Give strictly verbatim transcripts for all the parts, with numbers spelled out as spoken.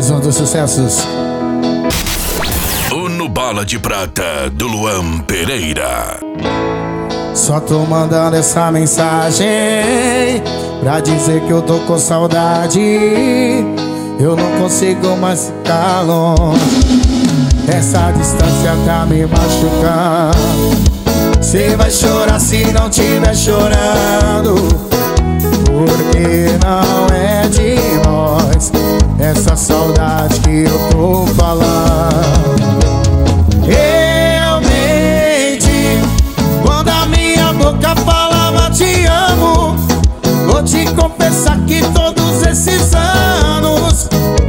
Mais um dos sucessos. O No Bala de Prata, do Luan Pereira. Só tô mandando essa mensagem pra dizer que eu tô com saudade. Eu não consigo mais ficar longe. Essa distância tá me machucando. Cê vai chorar se não tiver chorando, porque não é de nós essa saudade que eu tô falando. Eu menti quando a minha boca falava te amo. Vou te confessar que todos esses anos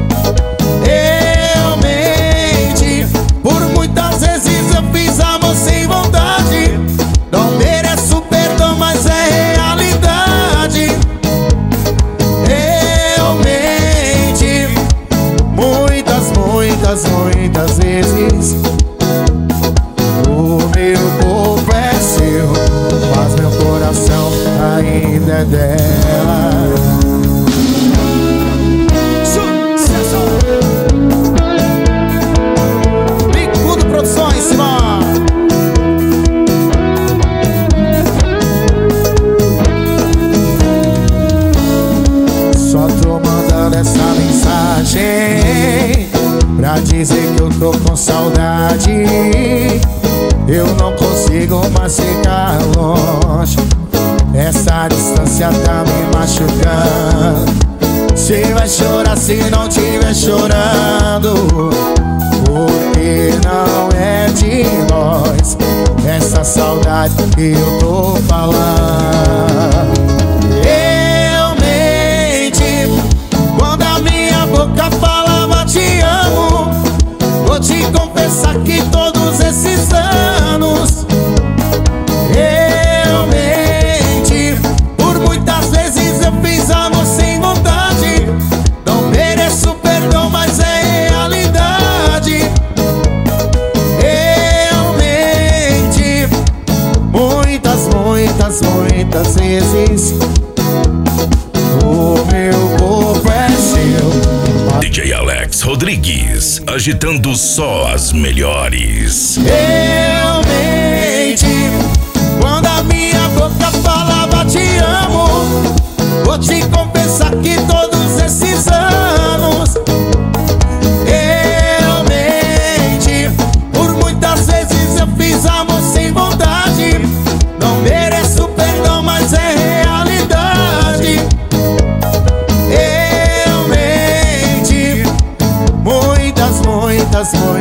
eu menti. Por muitas vezes eu fiz amor sem vontade. Não mereço perdão, mas é realidade. Eu menti muitas, muitas, muitas vezes. O meu corpo é seu, mas meu coração ainda é dela. Sucesso! Bicudo Produções, Simão. Só tô mandando essa mensagem pra dizer que eu tô com saudade. Eu não consigo mais ficar longe. Essa distância tá me machucando. Cê vai chorar se não tiver chorando, porque não é de nós essa saudade que eu tô falando. Eu menti quando a minha boca falava te amo. Vou te confessar que todos esses anos eu menti. Por muitas vezes eu fiz amor sem vontade. Não mereço perdão, mas é realidade. Eu menti muitas, muitas, muitas vezes. O meu corpo é seu. D J Alex Rodrigues, agitando só as melhores. Eu menti quando a minha boca falava te amo. Vou te confessar que todos esses anos eu menti. Por muitas vezes eu fiz amor sem vontade. Não mereço perdão, mas é realidade. Eu menti muitas, muitas,